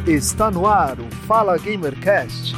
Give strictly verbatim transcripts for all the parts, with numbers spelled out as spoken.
Está no ar o Fala Gamercast.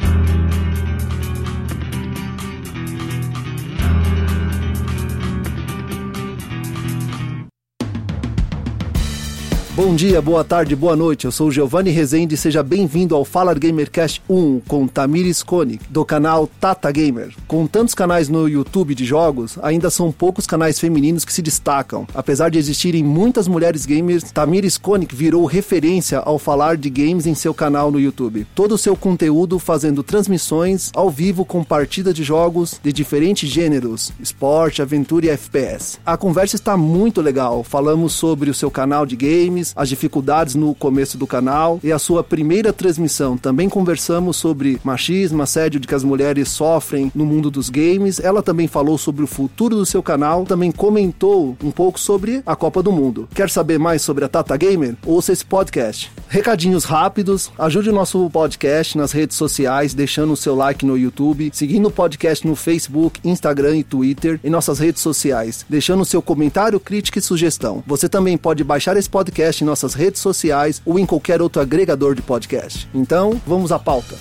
Bom dia, boa tarde, boa noite, eu sou o Giovanni Rezende e seja bem-vindo ao Fala Gamercast um com Tamires Koenig, do canal Tata Gamer. Com tantos canais no YouTube de jogos, ainda são poucos canais femininos que se destacam. Apesar de existirem muitas mulheres gamers, Tamires Koenig virou referência ao falar de games em seu canal no YouTube. Todo o seu conteúdo fazendo transmissões ao vivo com partidas de jogos de diferentes gêneros, esporte, aventura e F P S. A conversa está muito legal, falamos sobre o seu canal de games, as dificuldades no começo do canal e a sua primeira transmissão. Também conversamos sobre machismo, assédio de que as mulheres sofrem no mundo dos games. Ela também falou sobre o futuro do seu canal, também comentou um pouco sobre a Copa do Mundo. Quer saber mais sobre a Tata Gamer? Ouça esse podcast. Recadinhos rápidos, ajude o nosso podcast nas redes sociais, deixando o seu like no YouTube, seguindo o podcast no Facebook, Instagram e Twitter, em nossas redes sociais, deixando o seu comentário, crítica e sugestão. Você também pode baixar esse podcast em nossas redes sociais ou em qualquer outro agregador de podcast. Então, vamos à pauta.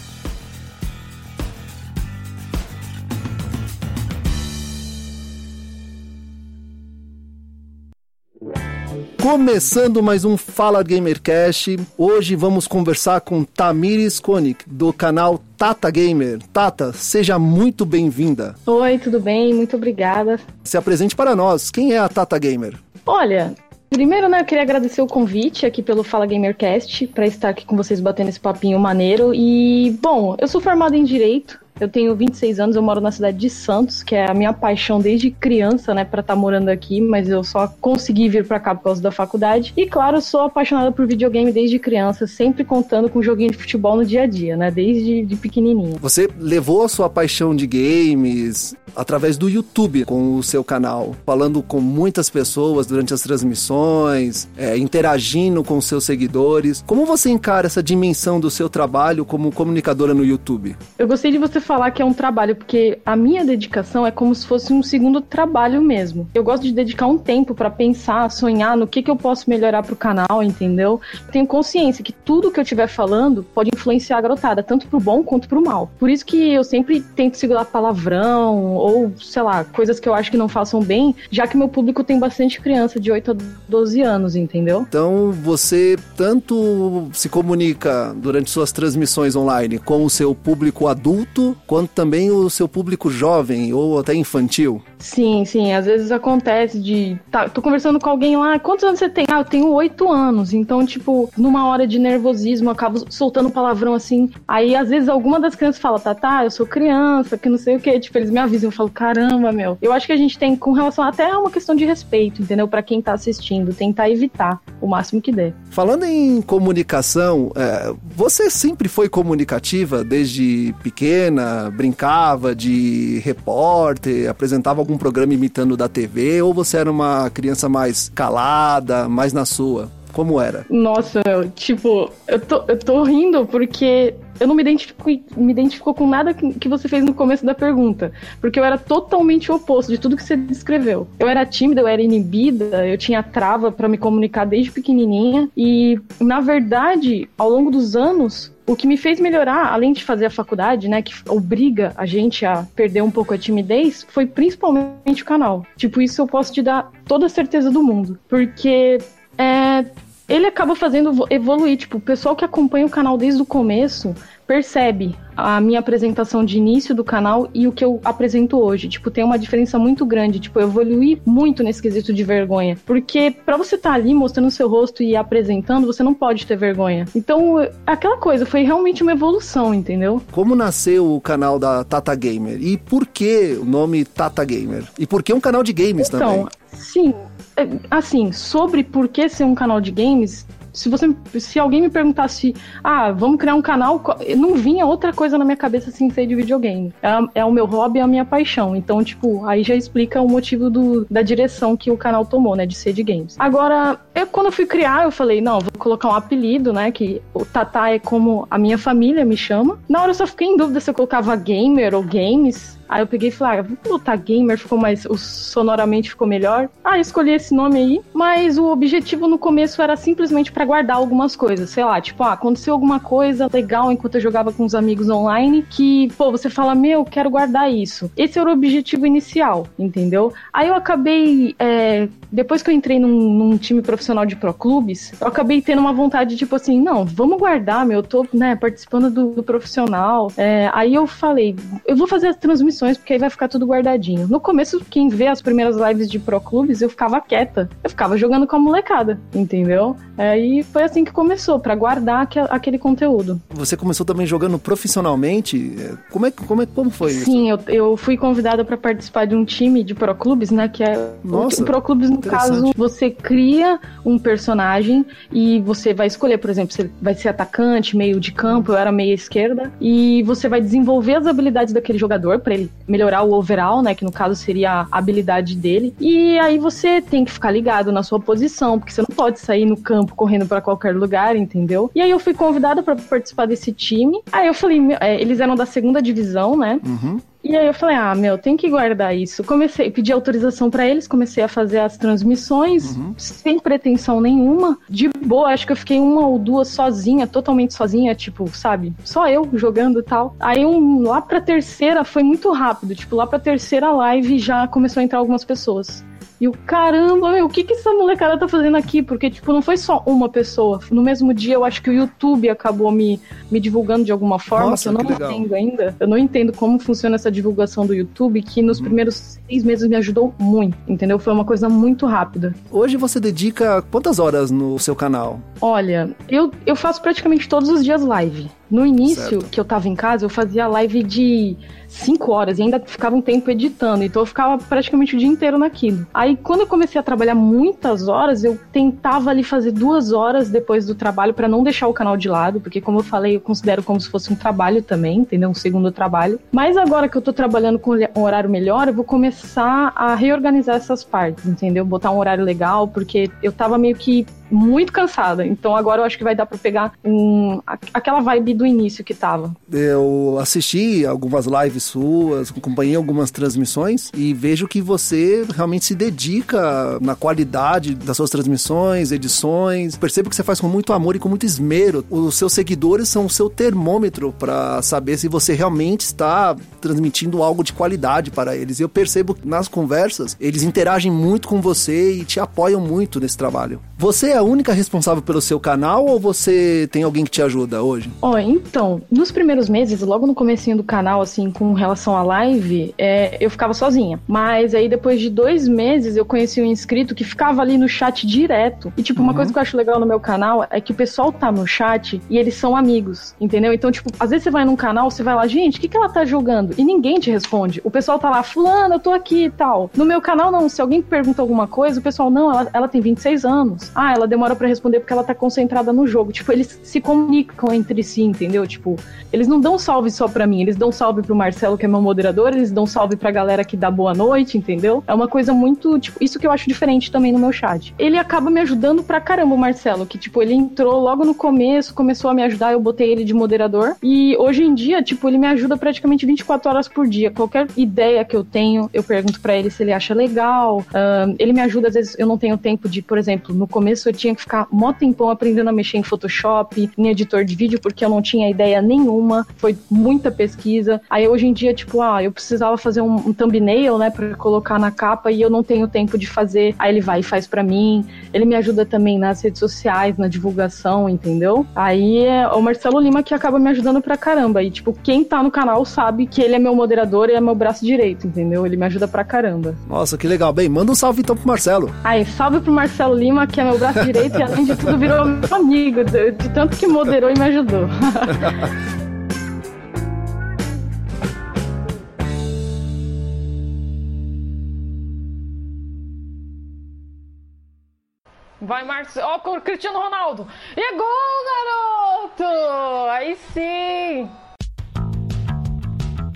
Começando mais um Fala Gamercast, hoje vamos conversar com Tamires Koenig, do canal Tata Gamer. Tata, seja muito bem-vinda. Oi, tudo bem? Muito obrigada. Se apresente para nós, quem é a Tata Gamer? Olha, primeiro, né, eu queria agradecer o convite aqui pelo Fala Gamercast, para estar aqui com vocês batendo esse papinho maneiro. E, bom, eu sou formada em Direito. Eu tenho vinte e seis anos, eu moro na cidade de Santos, que é a minha paixão desde criança, né, pra estar morando aqui, mas eu só consegui vir pra cá por causa da faculdade. E, claro, eu sou apaixonada por videogame desde criança, sempre contando com joguinho de futebol no dia a dia, né, desde de pequenininha. Você levou a sua paixão de games através do YouTube com o seu canal, falando com muitas pessoas durante as transmissões, é, interagindo com seus seguidores. Como você encara essa dimensão do seu trabalho como comunicadora no YouTube? Eu gostei de você falar que é um trabalho, porque a minha dedicação é como se fosse um segundo trabalho mesmo. Eu gosto de dedicar um tempo pra pensar, sonhar no que, que eu posso melhorar pro canal, entendeu? Eu tenho consciência que tudo que eu estiver falando pode influenciar a garotada, tanto pro bom quanto pro mal. Por isso que eu sempre tento segurar palavrão, ou, sei lá, coisas que eu acho que não façam bem, já que meu público tem bastante criança de oito a doze anos, entendeu? Então, você tanto se comunica durante suas transmissões online com o seu público adulto, quanto também o seu público jovem ou até infantil? Sim, sim, às vezes acontece de... Tá, tô conversando com alguém lá, quantos anos você tem? Ah, eu tenho oito anos, então, tipo, numa hora de nervosismo, eu acabo soltando palavrão assim, aí às vezes alguma das crianças fala, tá, tá, eu sou criança, que não sei o que, tipo, eles me avisam, eu falo, caramba, meu, eu acho que a gente tem, com relação até a uma questão de respeito, entendeu, pra quem tá assistindo, tentar evitar o máximo que der. Falando em comunicação, é, você sempre foi comunicativa desde pequena, brincava de repórter, apresentava algum programa imitando da T V, ou você era uma criança mais calada, mais na sua? Como era? Nossa, meu, tipo, eu tô, eu tô rindo porque eu não me identifico, me identifico com nada que, que você fez no começo da pergunta, porque eu era totalmente o oposto de tudo que você descreveu. Eu era tímida, eu era inibida, eu tinha trava pra me comunicar desde pequenininha e, na verdade, ao longo dos anos, o que me fez melhorar, além de fazer a faculdade, né, que obriga a gente a perder um pouco a timidez, foi principalmente o canal. Tipo, isso eu posso te dar toda a certeza do mundo, porque é, ele acaba fazendo evoluir. Tipo, o pessoal que acompanha o canal desde o começo percebe a minha apresentação de início do canal e o que eu apresento hoje. Tipo, tem uma diferença muito grande. Tipo, eu evoluí muito nesse quesito de vergonha. Porque pra você estar tá ali mostrando o seu rosto e apresentando, você não pode ter vergonha. Então, aquela coisa, foi realmente uma evolução, entendeu? Como nasceu o canal da Tata Gamer? E por que o nome Tata Gamer? E por que um canal de games então, também? Então, sim. Assim, sobre por que ser um canal de games... Se, você, se alguém me perguntasse, ah, vamos criar um canal, não vinha outra coisa na minha cabeça sem ser de videogame. É, é o meu hobby, é a minha paixão. Então, tipo, aí já explica o motivo do, da direção que o canal tomou, né, de ser de games. Agora, eu, quando eu fui criar, eu falei, não, vou colocar um apelido, né, que o Tata é como a minha família me chama. Na hora eu só fiquei em dúvida se eu colocava gamer ou games. Aí eu peguei e falei, ah, vou botar gamer, ficou mais, o sonoramente ficou melhor. Ah, eu escolhi esse nome aí, mas o objetivo no começo era simplesmente pra guardar algumas coisas, sei lá, tipo, ah, aconteceu alguma coisa legal enquanto eu jogava com os amigos online, que, pô, você fala, meu, quero guardar isso. Esse era o objetivo inicial, entendeu? Aí eu acabei, é, depois que eu entrei num, num time profissional de pro clubes, eu acabei tendo uma vontade, tipo assim, não, vamos guardar, meu, eu tô, né, participando do, do profissional. É, aí eu falei, eu vou fazer as transmissões, porque aí vai ficar tudo guardadinho. No começo, quem vê as primeiras lives de pro clubes, eu ficava quieta. Eu ficava jogando com a molecada, entendeu? Aí foi assim que começou, pra guardar aqu- aquele conteúdo. Você começou também jogando profissionalmente? Como é, como é, como foi isso? Sim, eu, eu fui convidada pra participar de um time de pro clubes, né, que é... Nossa, o pro clubes, no caso, você cria um personagem e você vai escolher, por exemplo, você vai ser atacante, meio de campo, eu era meia esquerda, e você vai desenvolver as habilidades daquele jogador pra ele melhorar o overall, né, que no caso seria a habilidade dele, e aí você tem que ficar ligado na sua posição, porque você não pode sair no campo correndo pra qualquer lugar, entendeu? E aí eu fui convidada pra participar desse time, aí eu falei, meu, é, eles eram da segunda divisão, né? Uhum. E aí eu falei, ah, meu, tem que guardar isso. Comecei, pedi autorização pra eles, comecei a fazer as transmissões, uhum. sem pretensão nenhuma. De boa, acho que eu fiquei uma ou duas sozinha, totalmente sozinha, tipo, sabe? Só eu jogando e tal. Aí um, lá pra terceira foi muito rápido, tipo, lá pra terceira live já começou a entrar algumas pessoas. E o caramba, meu, o que que essa molecada tá fazendo aqui? Porque, tipo, não foi só uma pessoa. No mesmo dia, eu acho que o YouTube acabou me, me divulgando de alguma forma, Nossa, que eu não que legal. entendo ainda. Eu não entendo como funciona essa divulgação do YouTube, que nos uhum. primeiros seis meses me ajudou muito, entendeu? Foi uma coisa muito rápida. Hoje você dedica quantas horas no seu canal? Olha, eu, eu faço praticamente todos os dias live. No início, certo. Que eu tava em casa, eu fazia live de cinco horas e ainda ficava um tempo editando, então eu ficava praticamente o dia inteiro naquilo. Aí, quando eu comecei a trabalhar muitas horas, eu tentava ali fazer duas horas depois do trabalho pra não deixar o canal de lado, porque, como eu falei, eu considero como se fosse um trabalho também, entendeu? Um segundo trabalho. Mas agora que eu tô trabalhando com um horário melhor, eu vou começar a reorganizar essas partes, entendeu? Botar um horário legal, porque eu tava meio que muito cansada. Então agora eu acho que vai dar pra pegar um, aquela vibe do início que tava. Eu assisti algumas lives suas, acompanhei algumas transmissões e vejo que você realmente se dedica na qualidade das suas transmissões, edições. Percebo que você faz com muito amor e com muito esmero. Os seus seguidores são o seu termômetro para saber se você realmente está transmitindo algo de qualidade para eles. E eu percebo que nas conversas eles interagem muito com você e te apoiam muito nesse trabalho. Você é a única responsável pelo seu canal ou você tem alguém que te ajuda hoje? Ó, oh, então, nos primeiros meses, logo no comecinho do canal, assim, com relação à live, é, eu ficava sozinha. Mas aí depois de dois meses eu conheci um inscrito que ficava ali no chat direto. E tipo, uma uhum. coisa que eu acho legal no meu canal é que o pessoal tá no chat e eles são amigos, entendeu? Então, tipo, às vezes você vai num canal, você vai lá, gente, o que que ela tá jogando? E ninguém te responde. O pessoal tá lá, fulano, eu tô aqui e tal. No meu canal, não. Se alguém pergunta alguma coisa, o pessoal, não, ela, ela tem vinte e seis anos. Ah, ela demora pra responder porque ela tá concentrada no jogo. Tipo, eles se comunicam entre si, entendeu? Tipo, eles não dão salve só pra mim, eles dão salve pro Marcelo, que é meu moderador, eles dão salve pra galera que dá boa noite, entendeu? É uma coisa muito, tipo, isso que eu acho diferente também no meu chat. Ele acaba me ajudando pra caramba, o Marcelo, que, tipo, ele entrou logo no começo, começou a me ajudar, eu botei ele de moderador, e hoje em dia, tipo, ele me ajuda praticamente vinte e quatro horas por dia. Qualquer ideia que eu tenho, eu pergunto pra ele se ele acha legal, uh, ele me ajuda, às vezes eu não tenho tempo de, por exemplo, no começo eu tinha que ficar mó tempão aprendendo a mexer em Photoshop, em editor de vídeo, porque eu não tinha ideia nenhuma, foi muita pesquisa. Aí hoje em dia, tipo, ah, eu precisava fazer um, um thumbnail, né, pra colocar na capa e eu não tenho tempo de fazer. Aí ele vai e faz pra mim. Ele me ajuda também nas redes sociais, na divulgação, entendeu? Aí é o Marcelo Lima que acaba me ajudando pra caramba. E, tipo, quem tá no canal sabe que ele é meu moderador e é meu braço direito, entendeu? Ele me ajuda pra caramba. Nossa, que legal. Bem, manda um salve então pro Marcelo. Aí, salve pro Marcelo Lima, que é meu braço direito e além de tudo virou meu amigo, de, de tanto que moderou e me ajudou. Vai, Marcos. Ó, oh, Cristiano Ronaldo. E gol, garoto! Aí sim!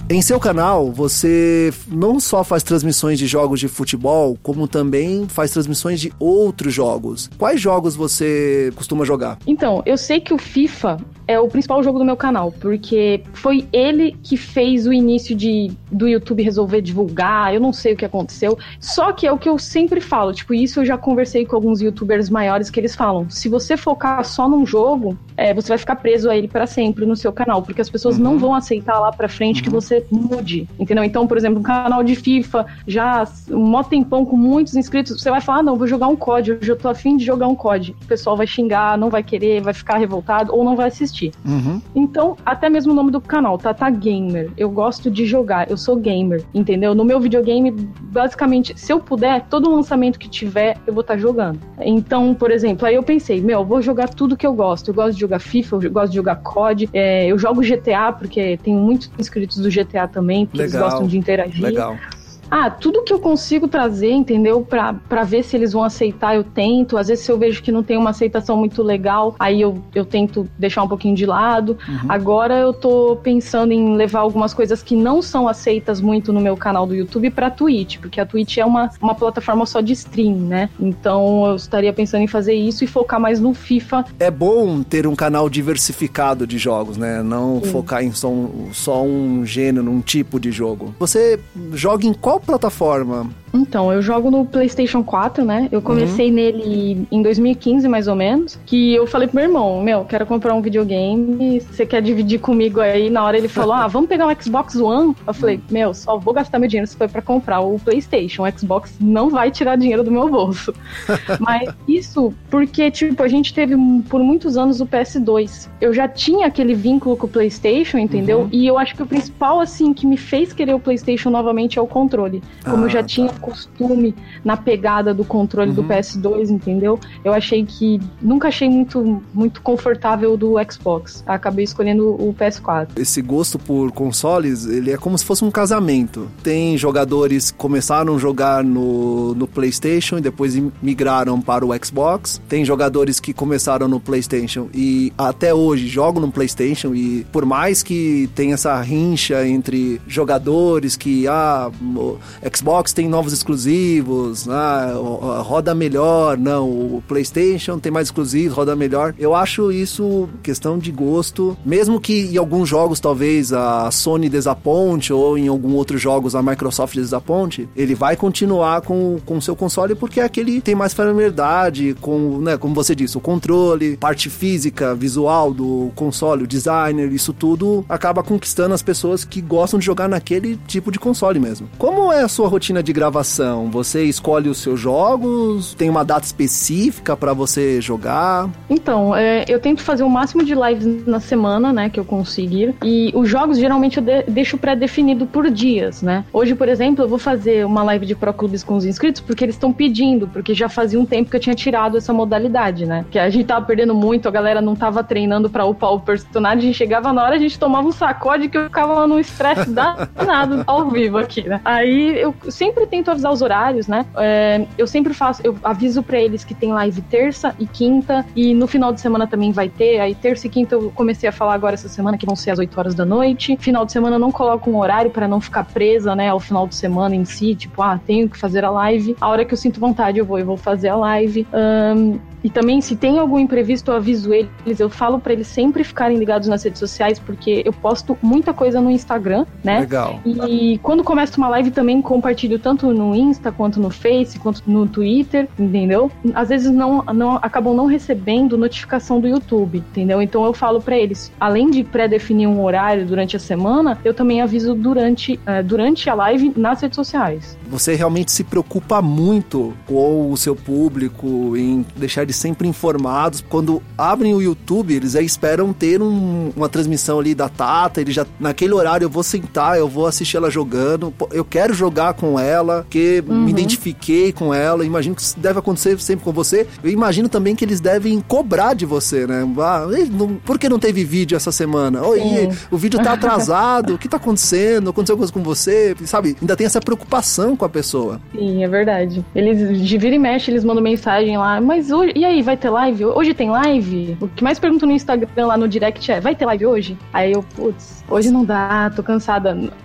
Em seu canal, você não só faz transmissões de jogos de futebol, como também faz transmissões de outros jogos. Quais jogos você costuma jogar? Então, eu sei que o FIFA é o principal jogo do meu canal, porque foi ele que fez o início de, do YouTube resolver divulgar, eu não sei o que aconteceu, só que é o que eu sempre falo, tipo, isso eu já conversei com alguns youtubers maiores que eles falam, se você focar só num jogo, é, você vai ficar preso a ele para sempre no seu canal, porque as pessoas uhum. não vão aceitar lá pra frente uhum. que você mude, entendeu? Então, por exemplo, um canal de FIFA, já um mó tempão com muitos inscritos, você vai falar, ah, não, vou jogar um C O D, hoje eu tô afim de jogar um C O D, o pessoal vai xingar, não vai querer, vai ficar revoltado, ou não vai assistir. Uhum. Então, até mesmo o nome do canal, Tata Gamer. Eu gosto de jogar, eu sou gamer, entendeu? No meu videogame, basicamente, se eu puder, todo lançamento que tiver, eu vou estar jogando. Então, por exemplo, aí eu pensei, meu, eu vou jogar tudo que eu gosto. Eu gosto de jogar FIFA, eu gosto de jogar C O D, é, eu jogo G T A, porque tenho muitos inscritos do G T A também, porque Legal. Eles gostam de interagir. Legal. Ah, tudo que eu consigo trazer, entendeu? Pra, pra ver se eles vão aceitar, eu tento. Às vezes, se eu vejo que não tem uma aceitação muito legal, aí eu, eu tento deixar um pouquinho de lado. Uhum. Agora eu tô pensando em levar algumas coisas que não são aceitas muito no meu canal do YouTube pra Twitch, porque a Twitch é uma, uma plataforma só de stream, né? Então eu estaria pensando em fazer isso e focar mais no FIFA. É bom ter um canal diversificado de jogos, né? Não Sim. focar em só um, só um gênero, um tipo de jogo. Você joga em qual plataforma? Então, eu jogo no PlayStation quatro, né? Eu comecei uhum. nele em dois mil e quinze, mais ou menos, que eu falei pro meu irmão, meu, quero comprar um videogame, você quer dividir comigo aí? Na hora ele falou, ah, vamos pegar um Xbox One? Eu falei, meu, só vou gastar meu dinheiro se for pra comprar o PlayStation. O Xbox não vai tirar dinheiro do meu bolso. Mas isso porque, tipo, a gente teve por muitos anos o P S dois. Eu já tinha aquele vínculo com o PlayStation, entendeu? Uhum. E eu acho que o principal, assim, que me fez querer o PlayStation novamente é o controle. Como ah, eu já tá. tinha costume na pegada do controle uhum. do P S dois, entendeu? Eu achei que... Nunca achei muito, muito confortável do Xbox. Acabei escolhendo o P S quatro. Esse gosto por consoles, ele é como se fosse um casamento. Tem jogadores que começaram a jogar no, no PlayStation e depois migraram para o Xbox. Tem jogadores que começaram no PlayStation e até hoje jogam no PlayStation, e por mais que tenha essa rincha entre jogadores que, ah, o Xbox tem novos exclusivos, ah, roda melhor, não, o PlayStation tem mais exclusivos, roda melhor. Eu acho isso questão de gosto, mesmo que em alguns jogos talvez a Sony desaponte, ou em alguns outros jogos a Microsoft desaponte, ele vai continuar com o seu console porque é aquele que tem mais familiaridade com, né, como você disse, o controle, parte física, visual do console, o designer, isso tudo acaba conquistando as pessoas que gostam de jogar naquele tipo de console mesmo. Como é a sua rotina de gravação? Você escolhe os seus jogos? Tem uma data específica para você jogar? Então, é, eu tento fazer o máximo de lives na semana, né, que eu conseguir. E os jogos, geralmente, eu de- deixo pré-definido por dias, né? Hoje, por exemplo, eu vou fazer uma live de Pro Clubes com os inscritos porque eles estão pedindo, porque já fazia um tempo que eu tinha tirado essa modalidade, né? Que a gente tava perdendo muito, a galera não tava treinando pra upar o personagem, a gente chegava na hora, a gente tomava um sacode que eu ficava lá num estresse danado ao vivo aqui, né? Aí eu sempre tento avisar os horários, né? É, eu sempre faço, eu aviso pra eles que tem live terça e quinta, e no final de semana também vai ter. Aí terça e quinta eu comecei a falar agora essa semana que vão ser às oito horas da noite. Final de semana eu não coloco um horário pra não ficar presa, né, ao final de semana em si, tipo, ah, tenho que fazer a live. A hora que eu sinto vontade eu vou, eu vou fazer a live. Um, E também, se tem algum imprevisto, eu aviso eles, eu falo pra eles sempre ficarem ligados nas redes sociais, porque eu posto muita coisa no Instagram, né? Legal. E quando começo uma live também compartilho tanto no Insta, quanto no Face, quanto no Twitter, entendeu? Às vezes não, não, acabam não recebendo notificação do YouTube, entendeu? Então eu falo pra eles, além de pré-definir um horário durante a semana, eu também aviso durante, uh, durante a live nas redes sociais. Você realmente se preocupa muito com o seu público, em deixar eles sempre informados. Quando abrem o YouTube, eles já esperam ter um, uma transmissão ali da Tata, ele já, naquele horário eu vou sentar, eu vou assistir ela jogando, eu quero jogar com ela, porque uhum. me identifiquei com ela. Imagino que isso deve acontecer sempre com você. Eu imagino também que eles devem cobrar de você, né? Ah, não, por que não teve vídeo essa semana? Oi, o vídeo tá atrasado, o que tá acontecendo? Aconteceu coisa com você? Sabe? Ainda tem essa preocupação com a pessoa. Sim, é verdade. Eles, de vira e mexe, eles mandam mensagem lá, mas hoje, e aí, vai ter live? Hoje tem live? O que mais pergunto no Instagram, lá no direct, é, vai ter live hoje? Aí eu, putz, hoje não dá, tô cansada.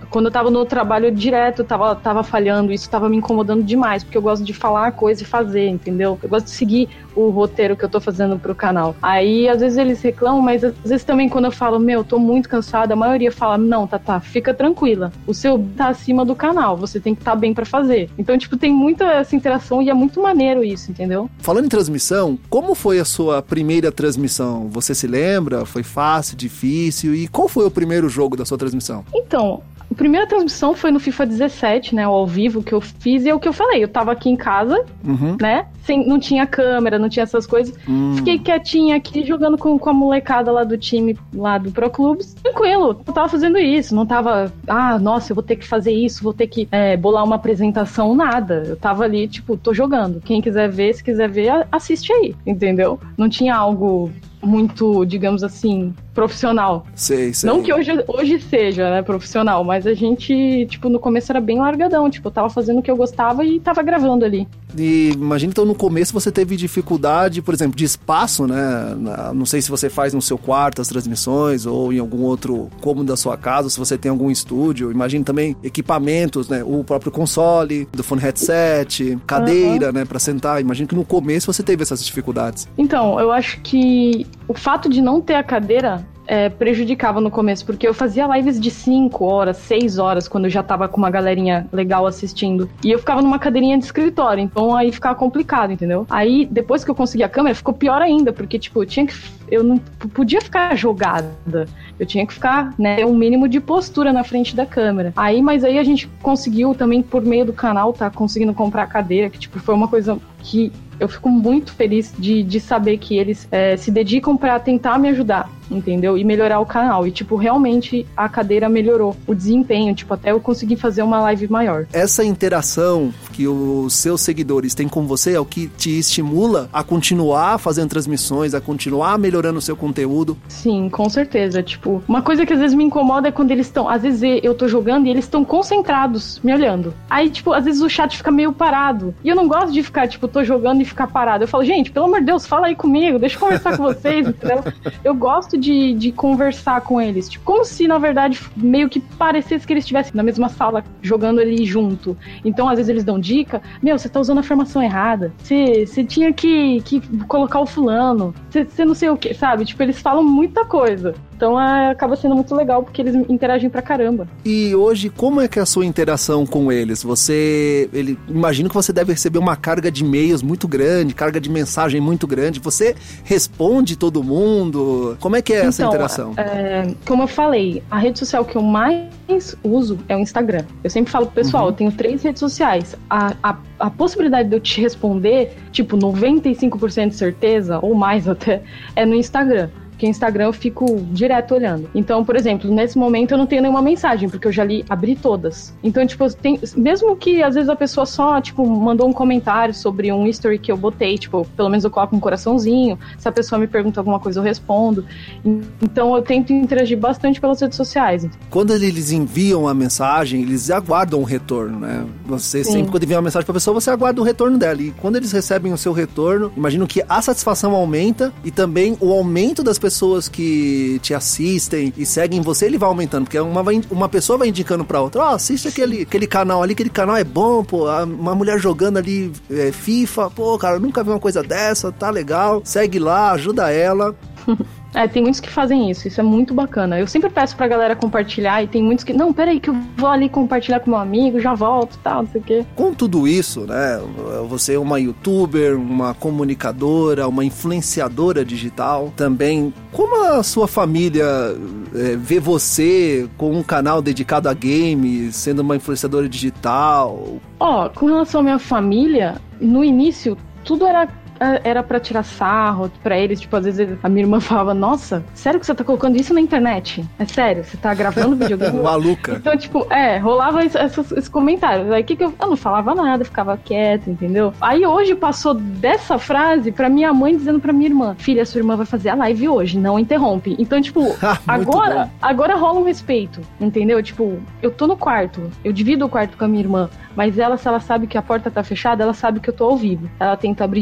quando eu tava no trabalho direto, tava, tava falhando, isso tava me incomodando demais, porque eu gosto de falar a coisa e fazer, entendeu? Eu gosto de seguir o roteiro que eu tô fazendo pro canal. Aí, às vezes eles reclamam, mas às vezes também quando eu falo, meu, tô muito cansada, a maioria fala, não, Tatá, fica tranquila, o seu tá acima do canal, você tem que estar tá bem pra fazer. Então, tipo, tem muita essa interação e é muito maneiro isso, entendeu? Falando em transmissão, como foi a sua primeira transmissão? Você se lembra? Foi fácil, difícil? E qual foi o primeiro jogo da sua transmissão? Então, a primeira transmissão foi no FIFA dezessete, né, ao vivo que eu fiz, e é o que eu falei, eu tava aqui em casa, uhum. né, sem, não tinha câmera, não tinha essas coisas, hum. fiquei quietinha aqui, jogando com, com a molecada lá do time, lá do Pro Clubes, tranquilo, eu tava fazendo isso, não tava, ah, nossa, eu vou ter que fazer isso, vou ter que é, bolar uma apresentação, nada, eu tava ali, tipo, tô jogando, quem quiser ver, se quiser ver, assiste aí, entendeu? Não tinha algo muito, digamos assim, profissional. Sei, sei. Não que hoje, hoje seja, né, profissional, mas a gente, tipo, no começo era bem largadão, tipo, eu tava fazendo o que eu gostava e tava gravando ali. E imagina, então, no começo você teve dificuldade, por exemplo, de espaço, né? Não sei se você faz no seu quarto as transmissões ou em algum outro cômodo da sua casa, ou se você tem algum estúdio. Imagina também equipamentos, né? O próprio console, do fone headset, cadeira, uhum. né? Pra sentar. Imagina que no começo você teve essas dificuldades. Então, eu acho que o fato de não ter a cadeira É, prejudicava no começo, porque eu fazia lives de cinco horas, seis horas, quando eu já tava com uma galerinha legal assistindo. E eu ficava numa cadeirinha de escritório, então aí ficava complicado, entendeu? Aí, depois que eu consegui a câmera, ficou pior ainda, porque, tipo, eu tinha que... Eu não podia ficar jogada. Eu tinha que ficar, né, um mínimo de postura na frente da câmera. Aí, mas aí a gente conseguiu também, por meio do canal, tá conseguindo comprar a cadeira, que, tipo, foi uma coisa que... Eu fico muito feliz de, de saber que eles é, se dedicam pra tentar me ajudar, entendeu? E melhorar o canal. E, tipo, realmente a cadeira melhorou o desempenho, tipo, até eu conseguir fazer uma live maior. Essa interação que os seus seguidores têm com você é o que te estimula a continuar fazendo transmissões, a continuar melhorando o seu conteúdo? Sim, com certeza. Tipo, uma coisa que às vezes me incomoda é quando eles estão... Às vezes eu tô jogando e eles estão concentrados, me olhando. Aí, tipo, às vezes o chat fica meio parado. E eu não gosto de ficar, tipo, tô jogando e ficar parado. Eu falo, gente, pelo amor de Deus, fala aí comigo, deixa eu conversar com vocês, entendeu? Eu gosto de, de conversar com eles, tipo, como se, na verdade, meio que parecesse que eles estivessem na mesma sala, jogando ali junto. Então, às vezes eles dão dica, meu, você tá usando a formação errada, você, você tinha que, que colocar o fulano, você, você não sei o que, sabe? Tipo, eles falam muita coisa. Então é, acaba sendo muito legal, porque eles interagem pra caramba. E hoje, como é que é a sua interação com eles? Você, ele, imagino que você deve receber uma carga de e-mails muito grande, carga de mensagem muito grande. Você responde todo mundo? Como é que é então, essa interação? É, como eu falei, a rede social que eu mais uso é o Instagram. Eu sempre falo pro pessoal, uhum. eu tenho três redes sociais. A, a, a possibilidade de eu te responder, tipo, noventa e cinco por cento de certeza, ou mais até, é no Instagram. Porque Instagram eu fico direto olhando. Então, por exemplo, nesse momento eu não tenho nenhuma mensagem, porque eu já li, abri todas. Então, tipo, tem, mesmo que às vezes a pessoa só, tipo, mandou um comentário sobre um history que eu botei, tipo, pelo menos eu coloco um coraçãozinho, se a pessoa me pergunta alguma coisa eu respondo. Então eu tento interagir bastante pelas redes sociais. Quando eles enviam a mensagem, eles aguardam um retorno, né? Você Sim. sempre, quando envia uma mensagem pra pessoa, você aguarda o retorno dela. E quando eles recebem o seu retorno, imagino que a satisfação aumenta e também o aumento das pessoas pessoas que te assistem e seguem você, ele vai aumentando, porque uma, uma pessoa vai indicando pra outra, ó, oh, assiste aquele, aquele canal ali, aquele canal é bom, pô, uma mulher jogando ali é, FIFA, pô, cara, eu nunca vi uma coisa dessa, tá legal, segue lá, ajuda ela. É, tem muitos que fazem isso, isso é muito bacana. Eu sempre peço pra galera compartilhar e tem muitos que, não, peraí que eu vou ali compartilhar com meu amigo, já volto e tal, não sei o quê. Com tudo isso, né, você é uma youtuber, uma comunicadora, uma influenciadora digital também. Como a sua família é, vê você com um canal dedicado a games, sendo uma influenciadora digital? Ó, oh, com relação à minha família, no início, tudo era... era pra tirar sarro pra eles, tipo, às vezes a minha irmã falava, nossa, sério que você tá colocando isso na internet? É sério? Você tá gravando videogame? Maluca. Então, tipo, é, rolava esses, esses comentários. Aí, que que eu... eu não falava nada, ficava quieta, entendeu? Aí, hoje, passou dessa frase pra minha mãe dizendo pra minha irmã, filha, sua irmã vai fazer a live hoje, não interrompe. Então, tipo, agora, agora rola um respeito, entendeu? Tipo, eu tô no quarto, eu divido o quarto com a minha irmã, mas ela, se ela sabe que a porta tá fechada, ela sabe que eu tô ao vivo. Ela tenta abrir devagarzinho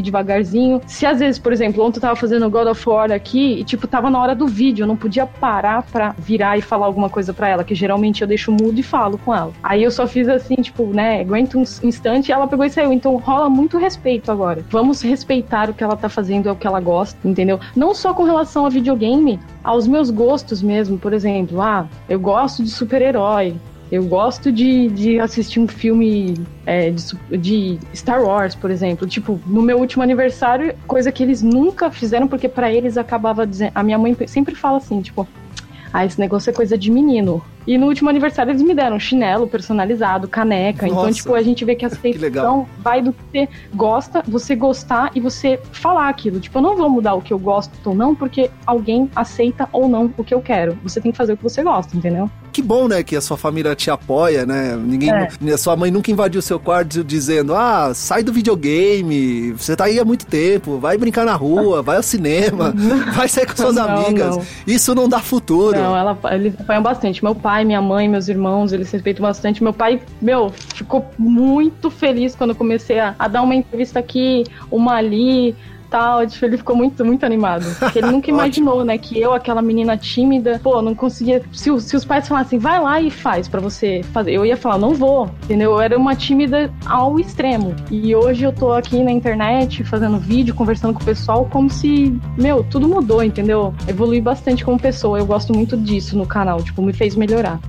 cafezinho. Se às vezes, por exemplo, ontem eu tava fazendo God of War aqui e, tipo, tava na hora do vídeo, eu não podia parar pra virar e falar alguma coisa pra ela, que geralmente eu deixo mudo e falo com ela. Aí eu só fiz assim, tipo, né, aguenta um instante e ela pegou e saiu. Então rola muito respeito agora. Vamos respeitar o que ela tá fazendo, é o que ela gosta, entendeu? Não só com relação a videogame, aos meus gostos mesmo. Por exemplo, ah, eu gosto de super-herói. Eu gosto de, de assistir um filme é, de, de Star Wars, por exemplo. Tipo, no meu último aniversário, coisa que eles nunca fizeram, porque pra eles acabava dizendo... A minha mãe sempre fala assim, tipo... Ah, esse negócio é coisa de menino. E no último aniversário eles me deram chinelo personalizado, caneca. Nossa. Então, tipo, a gente vê que a aceitação vai do que você gosta, você gostar e você falar aquilo. Tipo, eu não vou mudar o que eu gosto ou não, porque alguém aceita ou não o que eu quero. Você tem que fazer o que você gosta, entendeu? Que bom, né, que a sua família te apoia, né? Ninguém, é. A sua mãe nunca invadiu seu quarto dizendo, ah, sai do videogame, você tá aí há muito tempo, vai brincar na rua, vai ao cinema, vai sair com suas não, amigas. Não. Isso não dá futuro. Não, ela, eles apoiam bastante. Meu pai, minha mãe, meus irmãos, eles respeitam bastante. Meu pai, meu, ficou muito feliz quando eu comecei a, a dar uma entrevista aqui, uma ali... Tal, ele ficou muito, muito animado. Porque ele nunca imaginou, né, que eu, aquela menina tímida, pô, não conseguia... Se, se os pais falassem, vai lá e faz pra você fazer, eu ia falar, não vou, entendeu? Eu era uma tímida ao extremo. E hoje eu tô aqui na internet, fazendo vídeo, conversando com o pessoal, como se, meu, tudo mudou, entendeu? Evolui bastante como pessoa, eu gosto muito disso no canal, tipo, me fez melhorar.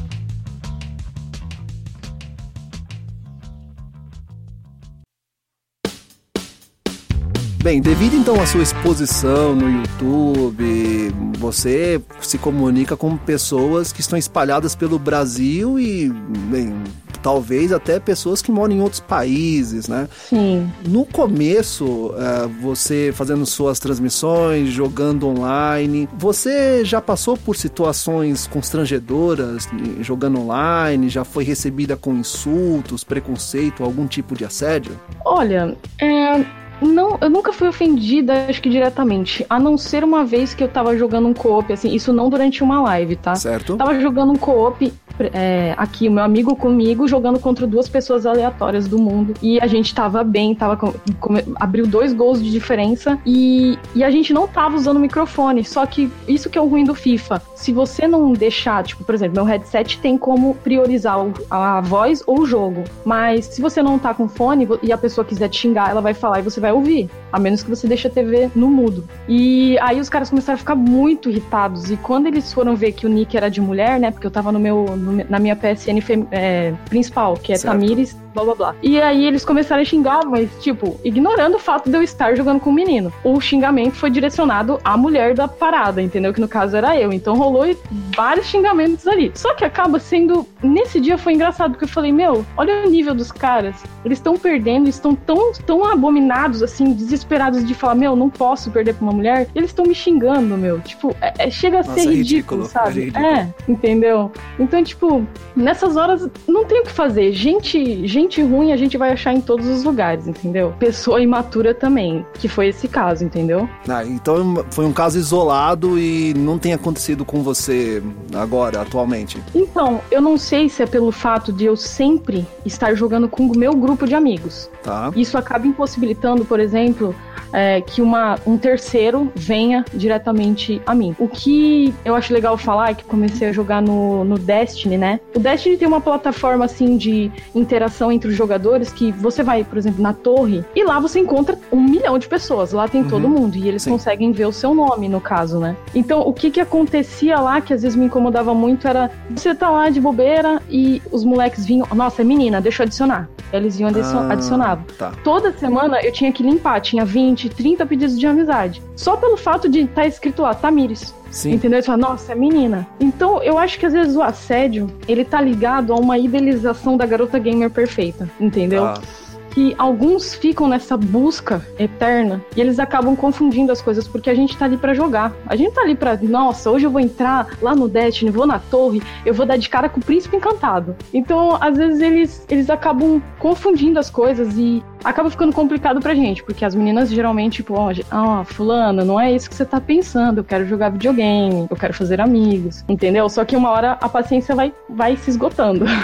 Bem, devido então à sua exposição no YouTube, você se comunica com pessoas que estão espalhadas pelo Brasil e, bem, talvez até pessoas que moram em outros países, né? Sim. No começo, uh, você fazendo suas transmissões, jogando online, você já passou por situações constrangedoras jogando online? Já foi recebida com insultos, preconceito, algum tipo de assédio? Olha, é... Não, eu nunca fui ofendida, acho que diretamente, a não ser uma vez que eu tava jogando um co-op, assim, isso não durante uma live, tá? Certo. Tava jogando um co-op, é, aqui, o meu amigo comigo, jogando contra duas pessoas aleatórias do mundo, e a gente tava bem, tava com, com, abriu dois gols de diferença, e, e a gente não tava usando o microfone, só que isso que é o ruim do FIFA, se você não deixar, tipo, por exemplo, meu headset tem como priorizar o, a voz ou o jogo, mas se você não tá com fone e a pessoa quiser te xingar, ela vai falar e você vai ouvir, a menos que você deixe a T V no mudo. E aí os caras começaram a ficar muito irritados, e quando eles foram ver que o nick era de mulher, né, porque eu tava no meu, no, na minha P S N fem, é, principal, que é certo. Tamires, blá blá blá. E aí eles começaram a xingar, mas tipo, ignorando o fato de eu estar jogando com um menino. O xingamento foi direcionado à mulher da parada, entendeu? Que no caso era eu, então rolou vários xingamentos ali. Só que acaba sendo, nesse dia foi engraçado, porque eu falei, meu, olha o nível dos caras, eles estão perdendo, estão tão, tão abominados, assim, desesperados de falar, meu, não posso perder pra uma mulher, eles estão me xingando, meu, tipo, é, é, chega a Nossa, ser é ridículo, ridículo, sabe? é, ridículo. É, entendeu? Então, tipo, nessas horas não tem o que fazer, gente, gente ruim a gente vai achar em todos os lugares, entendeu? Pessoa imatura também, que foi esse caso, entendeu? Ah, então foi um caso isolado e não tem acontecido com você agora, atualmente? Então, eu não sei se é pelo fato de eu sempre estar jogando com o meu grupo de amigos. Tá. Isso acaba impossibilitando, por exemplo, é, que uma, um terceiro venha diretamente a mim. O que eu acho legal falar é que comecei a jogar no, no Destiny, né? O Destiny tem uma plataforma, assim, de interação entre os jogadores que você vai, por exemplo, na torre e lá você encontra um milhão de pessoas. Lá tem uhum. todo mundo e eles Sim. conseguem ver o seu nome, no caso, né? Então, o que que acontecia lá, que às vezes me incomodava muito, era você tá lá de bobeira e os moleques vinham, nossa, é menina, deixa eu adicionar. Eles iam ah, adicionar. Tá. Toda semana eu tinha que limpar, tinha vinte, trinta pedidos de amizade. Só pelo fato de estar tá escrito lá, Tamires. Sim. Entendeu? Você fala, nossa, é menina. Então, eu acho que às vezes o assédio, ele tá ligado a uma idealização da garota gamer perfeita, entendeu? Ah. Que alguns ficam nessa busca eterna e eles acabam confundindo as coisas, porque a gente tá ali pra jogar. A gente tá ali pra, nossa, hoje eu vou entrar lá no Destiny, vou na torre, eu vou dar de cara com o príncipe encantado. Então, às vezes, eles, eles acabam confundindo as coisas e acaba ficando complicado pra gente, porque as meninas geralmente, tipo, ó, oh, oh, fulano, não é isso que você tá pensando, eu quero jogar videogame, eu quero fazer amigos, entendeu? Só que uma hora a paciência vai, vai se esgotando.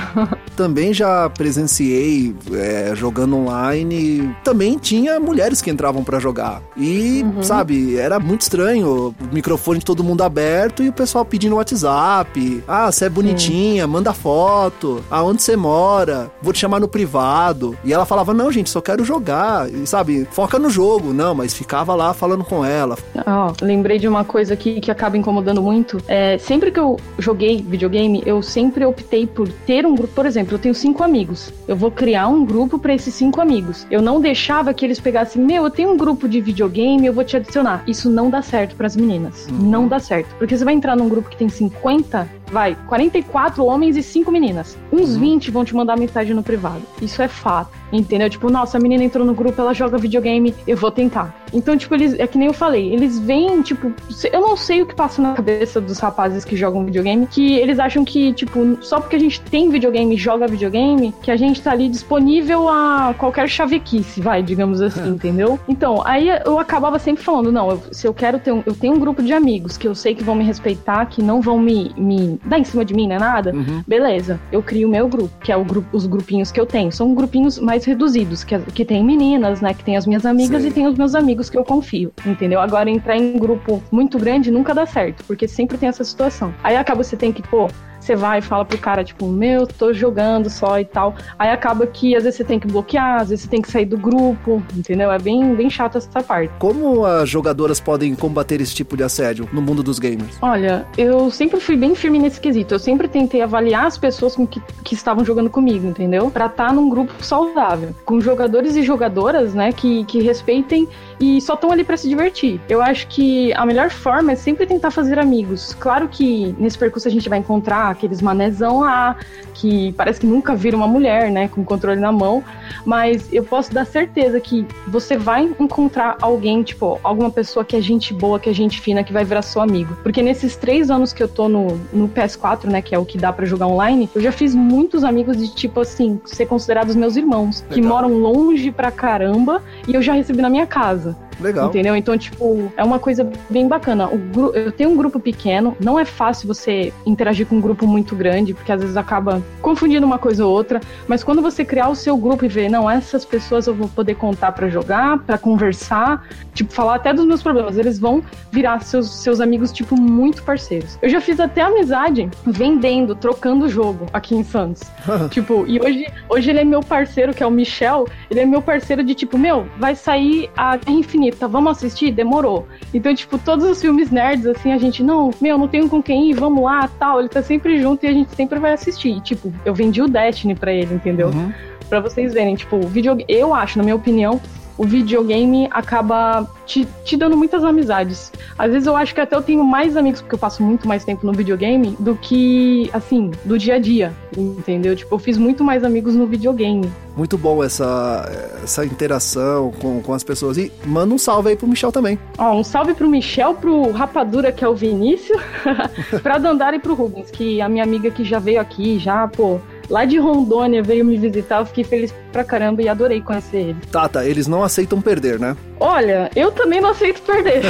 também já presenciei é, jogando online, também tinha mulheres que entravam pra jogar. E, uhum. sabe, era muito estranho, o microfone de todo mundo aberto e o pessoal pedindo WhatsApp. Ah, você é bonitinha, Sim. manda foto. Aonde você mora? Vou te chamar no privado. E ela falava, não, gente, só quero jogar. E, sabe, foca no jogo. Não, mas ficava lá falando com ela. Ó, oh, lembrei de uma coisa aqui que acaba incomodando muito. É, sempre que eu joguei videogame, eu sempre optei por ter um grupo. Por exemplo, eu tenho cinco amigos. Eu vou criar um grupo pra esses cinco amigos. Eu não deixava que eles pegassem, meu, eu tenho um grupo de videogame, eu vou te adicionar. Isso não dá certo pras meninas. Uhum. Não dá certo. Porque você vai entrar num grupo que tem cinquenta, vai, quarenta e quatro homens e cinco meninas. Uns uhum. vinte vão te mandar mensagem no privado. Isso é fato. Entendeu? Tipo, nossa, a menina entrou no grupo, ela joga videogame, eu vou tentar. Então, tipo, eles, é que nem eu falei, eles vêm, tipo, eu não sei o que passa na cabeça dos rapazes que jogam videogame, que eles acham que, tipo, só porque a gente tem videogame e joga videogame, que a gente tá ali disponível a qualquer chavequice, vai, digamos assim, entendeu? Então, aí eu acabava sempre falando, não, eu, se eu quero ter um, eu tenho um grupo de amigos que eu sei que vão me respeitar, que não vão me, me dar em cima de mim, não é nada, uhum. beleza, eu crio o meu grupo, que é o grupo, os grupinhos que eu tenho, são grupinhos mais reduzidos, que, que tem meninas, né, que tem as minhas amigas Sim. e tem os meus amigos que eu confio, entendeu? Agora, entrar em grupo muito grande nunca dá certo, porque sempre tem essa situação. Aí acaba você tem que, pô, você vai e fala pro cara, tipo, meu, tô jogando só e tal. Aí acaba que, às vezes, você tem que bloquear, às vezes você tem que sair do grupo, entendeu? É bem, bem chato essa parte. Como as jogadoras podem combater esse tipo de assédio no mundo dos gamers? Olha, eu sempre fui bem firme nesse quesito. Eu sempre tentei avaliar as pessoas com que, que estavam jogando comigo, entendeu? Pra estar num grupo saudável. Com jogadores e jogadoras, né, que, que respeitem e só estão ali pra se divertir. Eu acho que a melhor forma é sempre tentar fazer amigos. Claro que nesse percurso a gente vai encontrar aqueles manezão lá, que parece que nunca viram uma mulher, né, com controle na mão, mas eu posso dar certeza que você vai encontrar alguém, tipo, alguma pessoa que é gente boa, que é gente fina, que vai virar seu amigo. Porque nesses três anos que eu tô no, no P S quatro, né, que é o que dá pra jogar online, eu já fiz muitos amigos de, tipo assim, ser considerados meus irmãos, Legal. Que moram longe pra caramba, e eu já recebi na minha casa. Legal. Entendeu? Então, tipo, é uma coisa bem bacana. O gru... Eu tenho um grupo pequeno, não é fácil você interagir com um grupo muito grande, porque às vezes acaba confundindo uma coisa ou outra, mas quando você criar o seu grupo e ver, não, essas pessoas eu vou poder contar pra jogar, pra conversar, tipo, falar até dos meus problemas, eles vão virar seus, seus amigos, tipo, muito parceiros. Eu já fiz até amizade vendendo, trocando o jogo aqui em Santos. Tipo, e hoje, hoje ele é meu parceiro, que é o Michel, ele é meu parceiro de tipo, meu, vai sair a Guerra Infinita, vamos assistir? Demorou. Então, tipo, todos os filmes nerds, assim, a gente, não, meu, não tenho com quem ir, vamos lá, tal, ele tá sempre junto e a gente sempre vai assistir. E, tipo, eu vendi o Destiny pra ele, entendeu? Uhum. Pra vocês verem, tipo, o videogame, eu acho, na minha opinião, o videogame acaba te, te dando muitas amizades. Às vezes eu acho que até eu tenho mais amigos, porque eu passo muito mais tempo no videogame, do que, assim, do dia a dia, entendeu? Tipo, eu fiz muito mais amigos no videogame. Muito bom essa, essa interação com, com as pessoas. E manda um salve aí pro Michel também. Ó, um salve pro Michel, pro Rapadura, que é o Vinícius, pra Dandara e pro Rubens, que a minha amiga que já veio aqui, já, pô, lá de Rondônia veio me visitar, eu fiquei feliz pra caramba e adorei conhecer ele. Tata, eles não aceitam perder, né? Olha, eu também não aceito perder.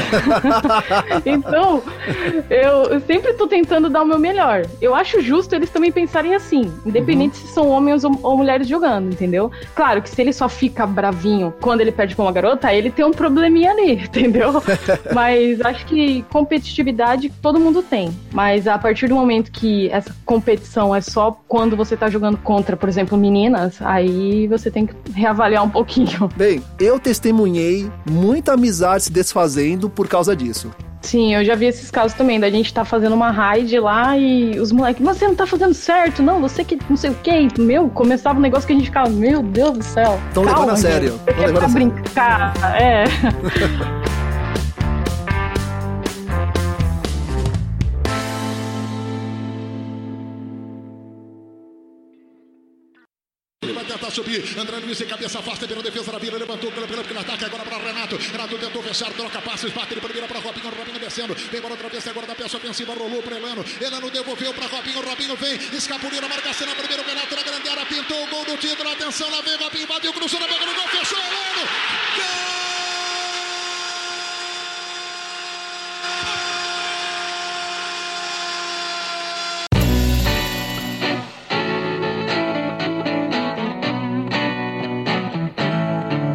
Então, eu, eu sempre tô tentando dar o meu melhor. Eu acho justo eles também pensarem assim, independente uhum. se são homens ou, ou mulheres jogando, entendeu? Claro que se ele só fica bravinho quando ele perde pra uma garota, aí ele tem um probleminha ali, entendeu? Mas acho que competitividade todo mundo tem. Mas a partir do momento que essa competição é só quando você tá jogando contra, por exemplo, meninas, aí você tem que reavaliar um pouquinho. Bem, eu testemunhei muita amizade se desfazendo por causa disso. Sim, eu já vi esses casos também, da gente tá fazendo uma raid lá e os moleques, mas você não tá fazendo certo, não, você que não sei o que, meu, começava um negócio que a gente ficava, meu Deus do céu. Tão calma, levando a sério. Tão levando a sério. Brincar, é. Vai tentar subir, André Luiz em cabeça afasta, virou defesa da Vila, levantou pelo pelo ataque agora para Renato. Renato tentou fechar, troca passes, bate de primeira para Robinho, Robinho descendo, vem para outra vez agora da peça ofensiva, rolou para Elano, Elano devolveu para Robinho, Robinho vem, escapuliu na marcação na primeira, Renato na grande área, pintou o gol do título, atenção, lá vem Robinho, bateu, cruzou na boca do gol, fechou Elano, gol!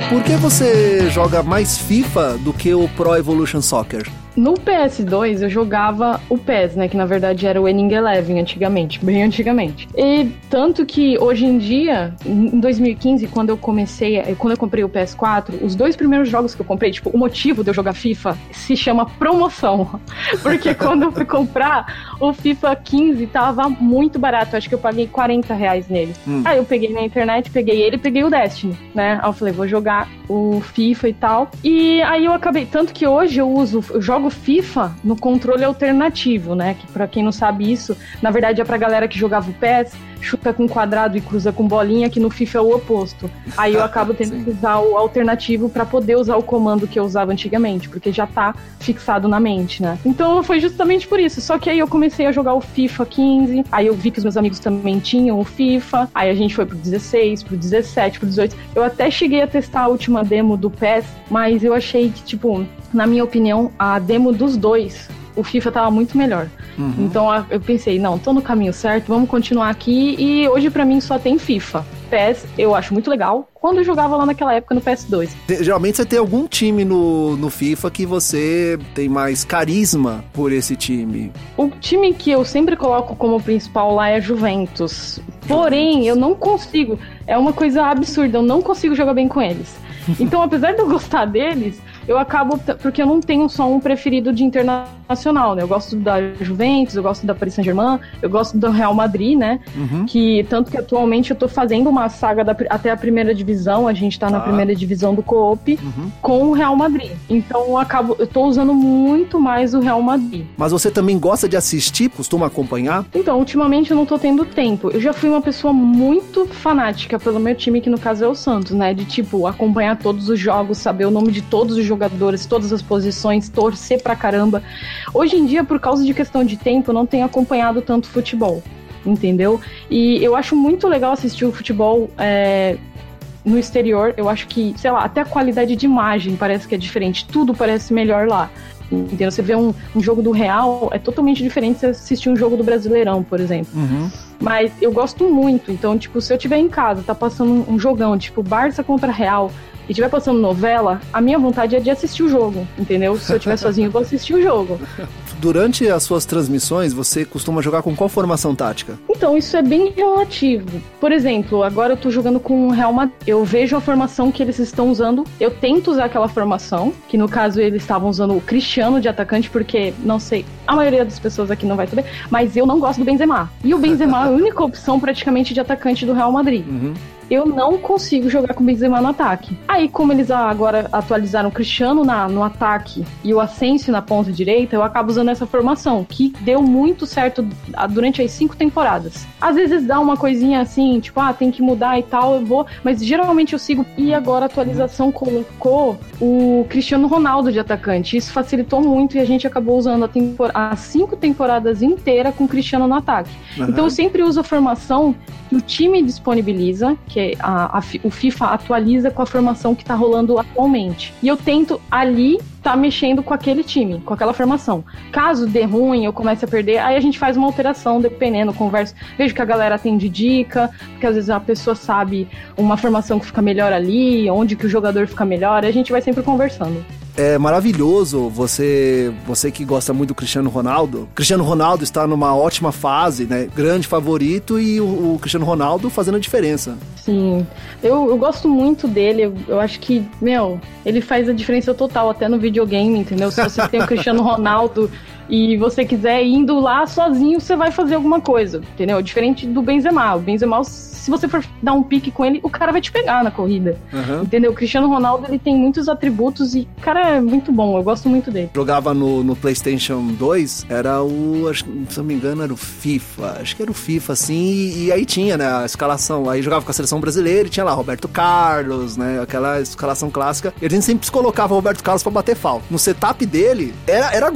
Por que você joga mais FIFA do que o Pro Evolution Soccer? No P S dois eu jogava o P E S, né, que na verdade era o Winning Eleven antigamente, bem antigamente. E tanto que hoje em dia, em dois mil e quinze, quando eu comecei, quando eu comprei o P S quatro, os dois primeiros jogos que eu comprei, tipo, o motivo de eu jogar FIFA se chama promoção. Porque quando eu fui comprar, o FIFA quinze tava muito barato, acho que eu paguei quarenta reais nele. Hum. Aí eu peguei na internet, peguei ele e peguei o Destiny, né? Aí eu falei, vou jogar o FIFA e tal. E aí eu acabei, tanto que hoje eu uso, eu jogo FIFA no controle alternativo, né? Que pra quem não sabe isso, na verdade é pra galera que jogava o P E S, chuta com quadrado e cruza com bolinha, que no FIFA é o oposto. Aí eu acabo tendo que usar o alternativo pra poder usar o comando que eu usava antigamente, porque já tá fixado na mente, né? Então foi justamente por isso. Só que aí eu comecei a jogar o FIFA quinze, aí eu vi que os meus amigos também tinham o FIFA, aí a gente foi pro dezesseis, pro dezessete, pro dezoito. Eu até cheguei a testar a última demo do P E S, mas eu achei que, tipo, na minha opinião, a demo dos dois, o FIFA tava muito melhor. Uhum. Então eu pensei, não, tô no caminho certo, vamos continuar aqui. E hoje pra mim só tem FIFA. P E S eu acho muito legal, quando eu jogava lá naquela época no P S dois. Geralmente você tem algum time no, no FIFA que você tem mais carisma por esse time. O time que eu sempre coloco como principal lá é Juventus. Porém, eu não consigo, é uma coisa absurda, eu não consigo jogar bem com eles. Então, apesar de eu gostar deles, eu acabo, porque eu não tenho só um preferido de internacional, né? Eu gosto da Juventus, eu gosto da Paris Saint-Germain, eu gosto do Real Madrid, né? Uhum. Que, tanto que atualmente eu tô fazendo uma saga da, até a primeira divisão, a gente tá ah. na primeira divisão do Co-op, uhum. com o Real Madrid. Então eu acabo, eu tô usando muito mais o Real Madrid. Mas você também gosta de assistir, costuma acompanhar? Então, ultimamente eu não tô tendo tempo. Eu já fui uma pessoa muito fanática pelo meu time, que no caso é o Santos, né? De, tipo, acompanhar todos os jogos, saber o nome de todos os jogadores, todas as posições, torcer pra caramba. Hoje em dia, por causa de questão de tempo, eu não tenho acompanhado tanto futebol, entendeu? E eu acho muito legal assistir o futebol é, no exterior. Eu acho que, sei lá, até a qualidade de imagem parece que é diferente, tudo parece melhor lá. Entendeu? Você vê um, um jogo do Real, é totalmente diferente de você assistir um jogo do Brasileirão, por exemplo. Uhum. Mas eu gosto muito, então, tipo, se eu estiver em casa, tá passando um, um jogão, tipo, Barça contra Real, e estiver passando novela, a minha vontade é de assistir o jogo, entendeu? Se eu estiver sozinho, eu vou assistir o jogo. Durante as suas transmissões, você costuma jogar com qual formação tática? Então, isso é bem relativo. Por exemplo, agora eu tô jogando com o Real Madrid. Eu vejo a formação que eles estão usando, eu tento usar aquela formação, que no caso eles estavam usando o Cristiano de atacante, porque, não sei, a maioria das pessoas aqui não vai saber, mas eu não gosto do Benzema. E o Benzema é a única opção praticamente de atacante do Real Madrid. Uhum. Eu não consigo jogar com o Benzema no ataque. Aí, como eles agora atualizaram o Cristiano na, no ataque e o Asensio na ponta direita, eu acabo usando essa formação, que deu muito certo durante as cinco temporadas. Às vezes dá uma coisinha assim, tipo, ah, tem que mudar e tal, eu vou... Mas geralmente eu sigo. E agora a atualização colocou o Cristiano Ronaldo de atacante. Isso facilitou muito e a gente acabou usando a tempor... as cinco temporadas inteiras com o Cristiano no ataque. Uhum. Então eu sempre uso a formação que o time disponibiliza, que a, a, o FIFA atualiza com a formação que tá rolando atualmente. E eu tento ali tá mexendo com aquele time, com aquela formação. Caso dê ruim, eu comece a perder, aí a gente faz uma alteração, dependendo, converso, vejo que a galera tem de dica, porque às vezes a pessoa sabe uma formação que fica melhor ali, onde que o jogador fica melhor, e a gente vai sempre conversando. É maravilhoso você, você que gosta muito do Cristiano Ronaldo. Cristiano Ronaldo está numa ótima fase, né? Grande favorito, e o, o Cristiano Ronaldo fazendo a diferença. Sim, eu, eu gosto muito dele. Eu, eu acho que, meu, ele faz a diferença total, até no videogame, entendeu? Se você tem o Cristiano Ronaldo e você quiser ir indo lá sozinho, você vai fazer alguma coisa, entendeu? Diferente do Benzema. O Benzema, se você for dar um pique com ele, o cara vai te pegar na corrida, uhum. entendeu? O Cristiano Ronaldo, ele tem muitos atributos e o cara é muito bom, eu gosto muito dele. Jogava no, no PlayStation dois, era o, acho, se não me engano, era o FIFA, acho que era o FIFA, assim, e, e aí tinha, né, a escalação, aí jogava com a seleção brasileira e tinha lá Roberto Carlos, né, aquela escalação clássica, e a gente sempre colocava o Roberto Carlos pra bater falta. No setup dele, era, era gol.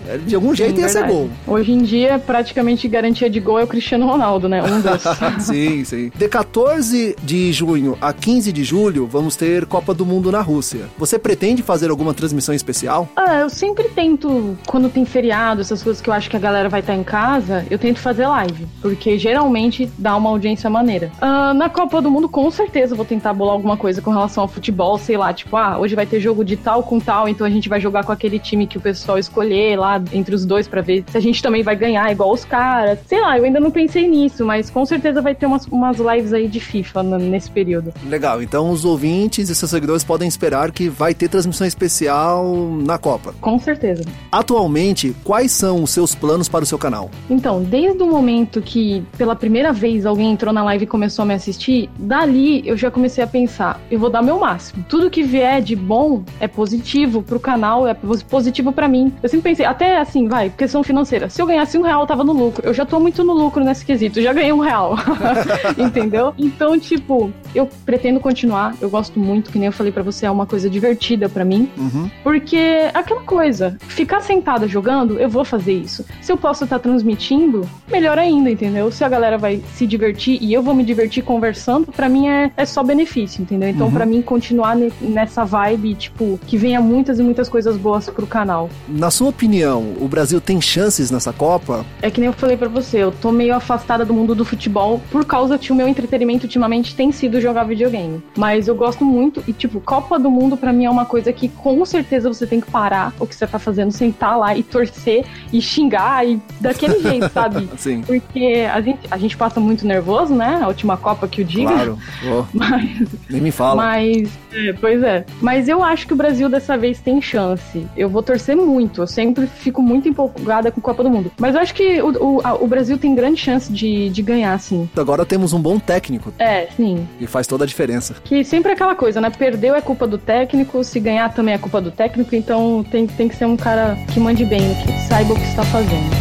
De algum jeito Sim, ia verdade. ser gol. Hoje em dia, praticamente garantia de gol é o Cristiano Ronaldo, né? Um dos. Sim, sim. De quatorze de junho a quinze de julho, vamos ter Copa do Mundo na Rússia. Você pretende fazer alguma transmissão especial? Ah, eu sempre tento, quando tem feriado, essas coisas que eu acho que a galera vai estar em casa, eu tento fazer live, porque geralmente dá uma audiência maneira. Ah, na Copa do Mundo, com certeza, eu vou tentar bolar alguma coisa com relação ao futebol, sei lá, tipo, ah, hoje vai ter jogo de tal com tal, então a gente vai jogar com aquele time que o pessoal escolher lá entre os dois pra ver se a gente também vai ganhar igual os caras. Sei lá, eu ainda não pensei nisso, mas com certeza vai ter umas, umas lives aí de FIFA no, nesse período. Legal, então os ouvintes e seus seguidores podem esperar que vai ter transmissão especial na Copa. Com certeza. Atualmente, quais são os seus planos para o seu canal? Então, desde o momento que pela primeira vez alguém entrou na live e começou a me assistir, dali eu já comecei a pensar, eu vou dar meu máximo. Tudo que vier de bom é positivo pro canal, é positivo pra mim. Eu sempre pensei, até assim, vai, questão financeira. Se eu ganhasse um real, eu tava no lucro. Eu já tô muito no lucro nesse quesito, já ganhei um real. Entendeu? Então, tipo, eu pretendo continuar. Eu gosto muito, que nem eu falei pra você, é uma coisa divertida pra mim. Uhum. Porque aquela coisa, ficar sentada jogando, eu vou fazer isso. Se eu posso estar transmitindo, melhor ainda, entendeu? Se a galera vai se divertir e eu vou me divertir conversando, pra mim é, é só benefício, entendeu? Então, uhum. pra mim, continuar ne- nessa vibe, tipo, que venha muitas e muitas coisas boas pro canal. Na sua opinião, o Brasil tem chances nessa Copa? É que nem eu falei pra você, eu tô meio afastada do mundo do futebol por causa que o meu entretenimento ultimamente tem sido jogar videogame. Mas eu gosto muito e, tipo, Copa do Mundo pra mim é uma coisa que com certeza você tem que parar o que você tá fazendo, sentar lá e torcer e xingar e daquele jeito, sabe? Sim. Porque a gente, a gente passa muito nervoso, né? A última Copa que eu diga. Claro. Oh. Mas... Nem me fala. Mas, é, pois é. Mas eu acho que o Brasil dessa vez tem chance. Eu vou torcer muito. Eu sempre fico muito empolgada com a Copa do Mundo. Mas eu acho que o, o, a, o Brasil tem grande chance de, de ganhar, sim. Agora temos um bom técnico. É, sim. E faz toda a diferença. Que sempre é aquela coisa, né? Perdeu é culpa do técnico, se ganhar também é culpa do técnico, então tem, tem que ser um cara que mande bem, que saiba o que está fazendo.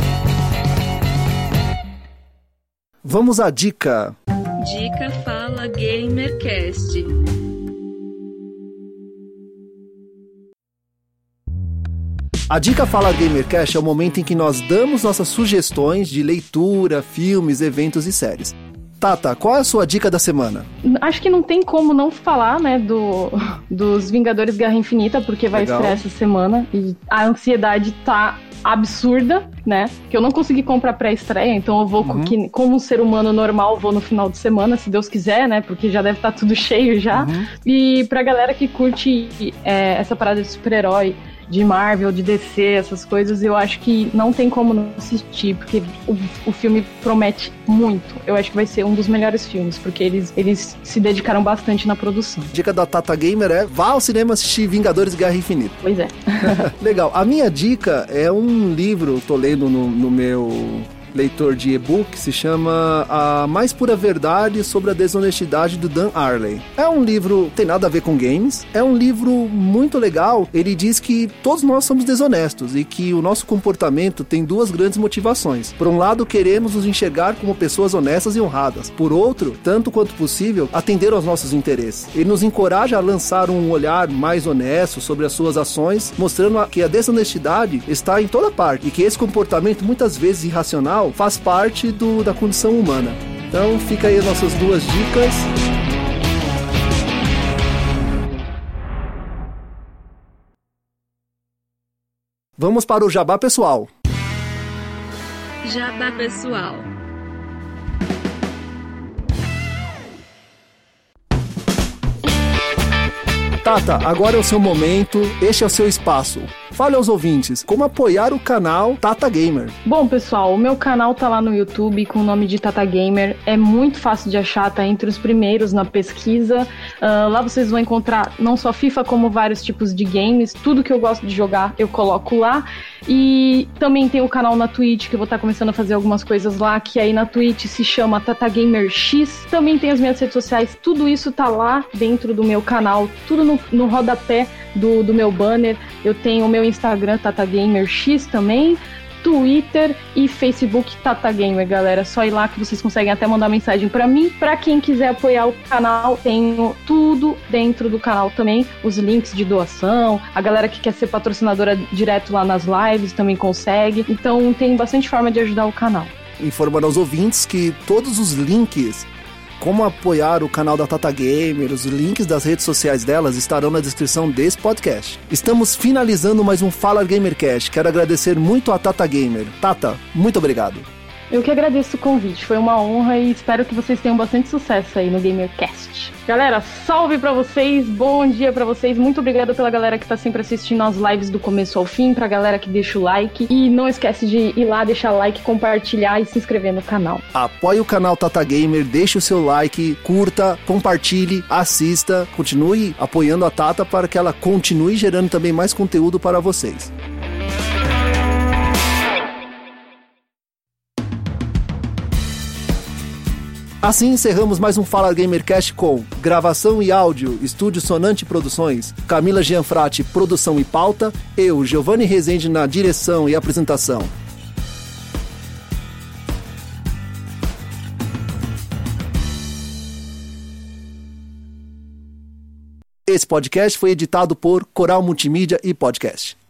Vamos à dica. Dica Fala GamerCast. A Dica Fala GamerCast é o momento em que nós damos nossas sugestões de leitura, filmes, eventos e séries. Tata, qual é a sua dica da semana? Acho que não tem como não falar, né, do, dos Vingadores Guerra Infinita, porque vai Legal. estrear essa semana e a ansiedade tá absurda, né, que eu não consegui comprar pré-estreia, então eu vou, uhum. que, como um ser humano normal, vou no final de semana, se Deus quiser, né, porque já deve estar tudo cheio já. Uhum. E pra galera que curte é, essa parada de super-herói, de Marvel, de D C, essas coisas, eu acho que não tem como não assistir, porque o, o filme promete muito. Eu acho que vai ser um dos melhores filmes, porque eles, eles se dedicaram bastante na produção. Dica da Tata Gamer é: vá ao cinema assistir Vingadores Guerra Infinita. Pois é. Legal. A minha dica é um livro, tô lendo no, no meu leitor de e-book, se chama A Mais Pura Verdade sobre a Desonestidade, do Dan Ariely. É um livro, tem nada a ver com games, é um livro muito legal. Ele diz que todos nós somos desonestos e que o nosso comportamento tem duas grandes motivações. Por um lado, queremos nos enxergar como pessoas honestas e honradas. Por outro, tanto quanto possível, atender aos nossos interesses. Ele nos encoraja a lançar um olhar mais honesto sobre as suas ações, mostrando que a desonestidade está em toda parte e que esse comportamento, muitas vezes irracional, faz parte do, da condição humana. Então fica aí as nossas duas dicas. Vamos para o jabá pessoal. Jabá pessoal. Tata, agora é o seu momento, este é o seu espaço. Fale aos ouvintes como apoiar o canal Tata Gamer. Bom, pessoal, o meu canal tá lá no YouTube com o nome de Tata Gamer. É muito fácil de achar, tá entre os primeiros na pesquisa. Uh, lá vocês vão encontrar não só FIFA, como vários tipos de games. Tudo que eu gosto de jogar, eu coloco lá. E também tem o canal na Twitch, que eu vou estar começando a fazer algumas coisas lá, que aí na Twitch se chama Tata Gamer X. Também tem as minhas redes sociais, tudo isso tá lá dentro do meu canal, tudo no, no rodapé do, do meu banner. Eu tenho o meu Instagram, Tata Gamer X também. Twitter e Facebook Tata Gamer, galera. Só ir lá que vocês conseguem até mandar mensagem pra mim. Pra quem quiser apoiar o canal, tenho tudo dentro do canal também. Os links de doação. A galera que quer ser patrocinadora direto lá nas lives também consegue. Então tem bastante forma de ajudar o canal. Informando aos ouvintes que todos os links, como apoiar o canal da Tata Gamer, os links das redes sociais delas estarão na descrição desse podcast. Estamos finalizando mais um Fala Gamercast. Quero agradecer muito a Tata Gamer. Tata, muito obrigado. Eu que agradeço o convite, foi uma honra e espero que vocês tenham bastante sucesso aí no GamerCast. Galera, salve pra vocês, bom dia pra vocês, muito obrigada pela galera que tá sempre assistindo as lives do começo ao fim, pra galera que deixa o like e não esquece de ir lá, deixar like, compartilhar e se inscrever no canal. Apoie o canal Tata Gamer, deixe o seu like, curta, compartilhe, assista, continue apoiando a Tata para que ela continue gerando também mais conteúdo para vocês. Assim encerramos mais um Fala Gamercast com gravação e áudio, Estúdio Sonante Produções, Camila Gianfrati, produção e pauta, eu, Giovanni Rezende, na direção e apresentação. Esse podcast foi editado por Coral Multimídia e Podcast.